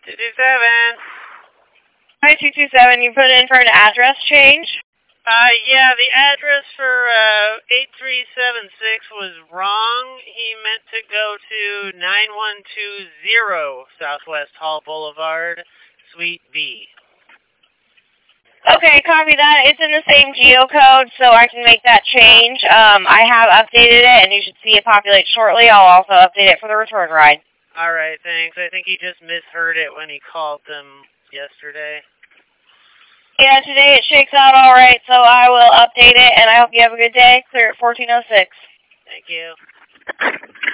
227. Hi, 227. You put in for an address change? Yeah, the address for 8376 was wrong. He meant to go to 9120 Southwest Hall Boulevard, Suite B. Okay, copy that. It's in the same geocode, so I can make that change. I have updated it, and you should see it populate shortly. I'll also update it for the return ride. All right, thanks. I think he just misheard it when he called them yesterday. Yeah, today it shakes out all right, so I will update it, and I hope you have a good day. Clear at 1406. Thank you.